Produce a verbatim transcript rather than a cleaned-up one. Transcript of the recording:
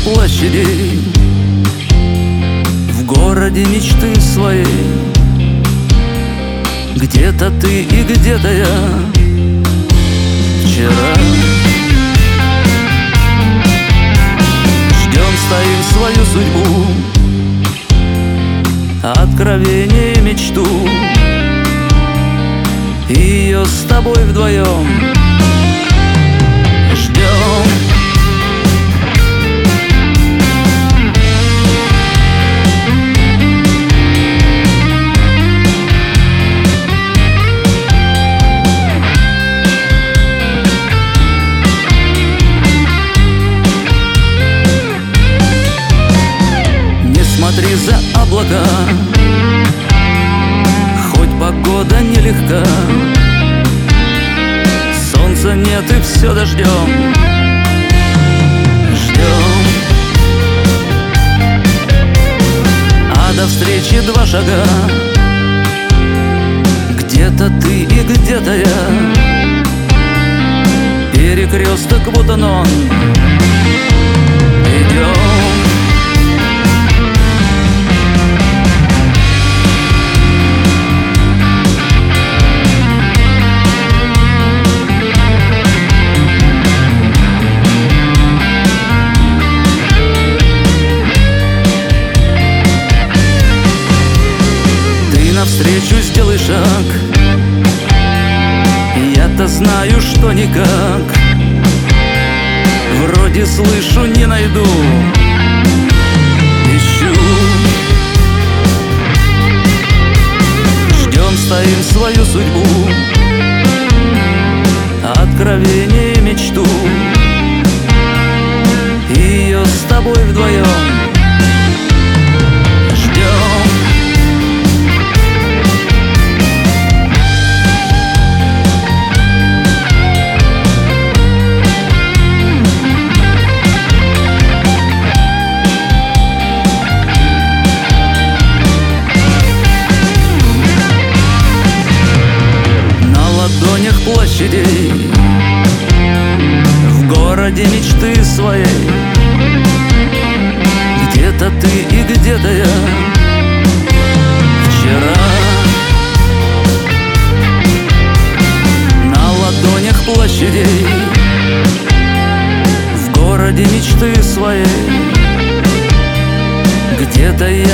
площадей, в городе мечты своей. Где-то ты и где-то я. Вчера ждем, стоим свою судьбу, откровение и мечту, и ее с тобой вдвоем ждем. Смотри за облака, хоть погода нелегка, солнца нет и все дождем. Ждем, а до встречи два шага. Где-то ты и где-то я. Перекресток, вот он он. Идем. Навстречу сделай шаг, я-то знаю, что никак. Вроде слышу, не найду, ищу. Ждем, стоим свою судьбу, откровение и мечту, и ее с тобой вдвоем. Площадей, в городе мечты своей. Где-то ты и где-то я. Вчера на ладонях площадей, в городе мечты своей. Где-то я.